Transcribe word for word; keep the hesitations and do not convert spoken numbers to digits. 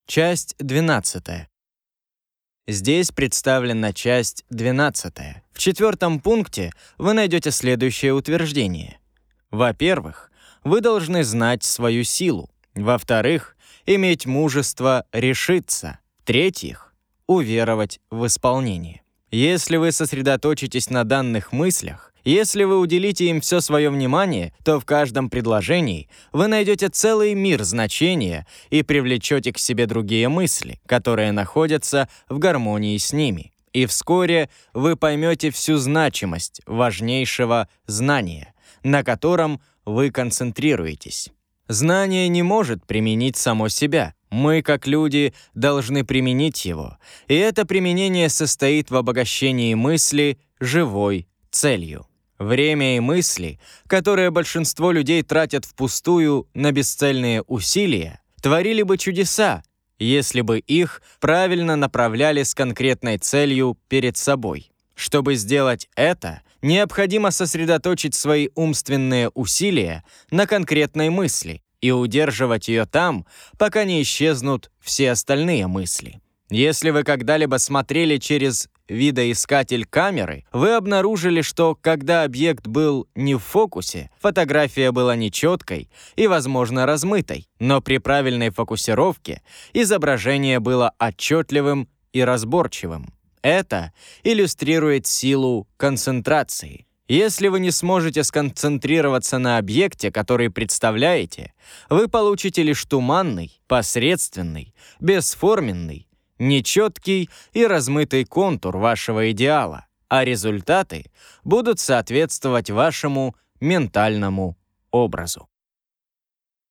Часть двенадцатая. Здесь представлена часть двенадцатая. В четвертом пункте вы найдете следующее утверждение. Во-первых, вы должны знать свою силу. Во-вторых, иметь мужество решиться. В-третьих, уверовать в исполнение. Если вы сосредоточитесь на данных мыслях, если вы уделите им все свое внимание, то в каждом предложении вы найдете целый мир значения и привлечете к себе другие мысли, которые находятся в гармонии с ними. И вскоре вы поймете всю значимость важнейшего знания, на котором вы концентрируетесь. Знание не может применить само себя. Мы, как люди, должны применить его. И это применение состоит в обогащении мысли живой целью. Время и мысли, которые большинство людей тратят впустую на бесцельные усилия, творили бы чудеса, если бы их правильно направляли с конкретной целью перед собой. Чтобы сделать это, необходимо сосредоточить свои умственные усилия на конкретной мысли и удерживать ее там, пока не исчезнут все остальные мысли. Если вы когда-либо смотрели через видоискатель камеры, вы обнаружили, что когда объект был не в фокусе, фотография была нечеткой и, возможно, размытой, но при правильной фокусировке изображение было отчетливым и разборчивым. Это иллюстрирует силу концентрации. Если вы не сможете сконцентрироваться на объекте, который представляете, вы получите лишь туманный, посредственный, бесформенный, нечеткий и размытый контур вашего идеала, а результаты будут соответствовать вашему ментальному образу.